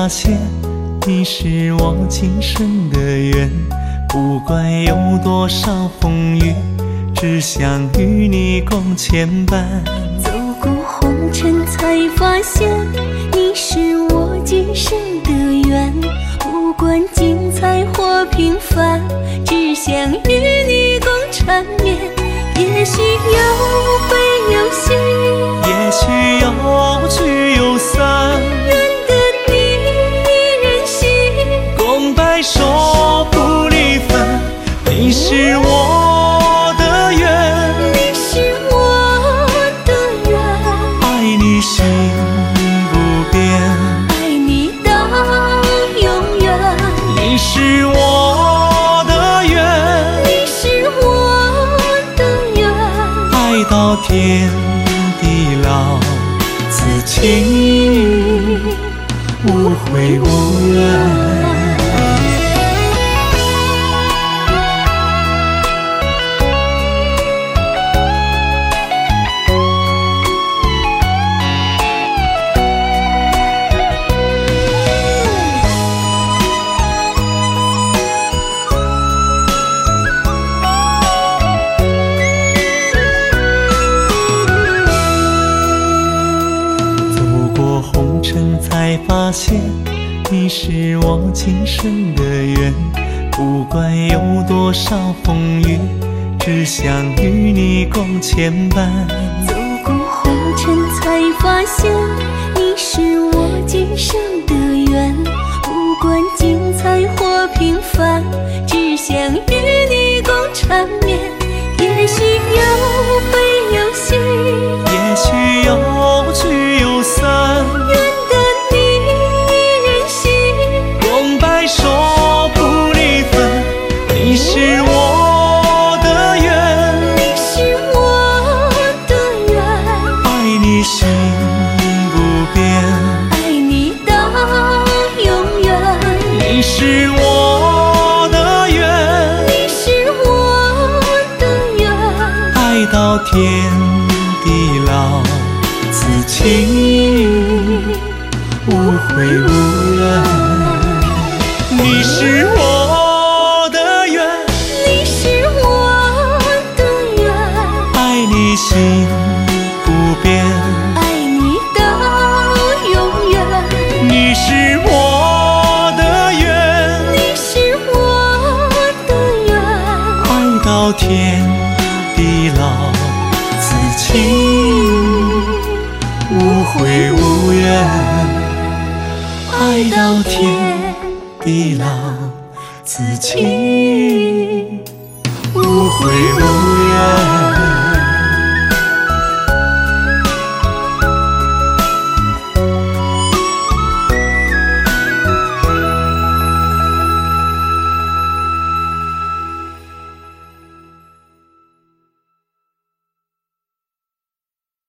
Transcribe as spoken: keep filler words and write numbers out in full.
发现你是我今生的缘。不管有多少风雨，只想与你共牵绊。 走过红尘才发现你是我今生的缘。不管精彩或平凡，只想与你共缠绵。也许有悲有喜， 也许有聚有散， 愿得你一人心， 共白首不离分。你是我的缘， 你是我的缘， 爱你心不变， 爱你到永远。 你是我的缘， 你是我的缘， 爱到天地老，此情无悔无怨。才发现你是我今生的缘。不管有多少风雨，只想与你共牵绊。 走过红尘才发现你是我今生的缘。不管精彩或平凡，只想与你共缠绵。也许有悲有喜， 也许有聚有散，你是我的缘， 你是我的缘， 爱你心不变， 爱你到永远。 你是我的缘， 你是我的缘， 爱到天地老，此情无悔无怨。你是我心不变， 爱你到永远。 你是我的缘， 你是我的缘， 爱到天地老，此情无悔无怨。爱到天地老，此情无悔无怨。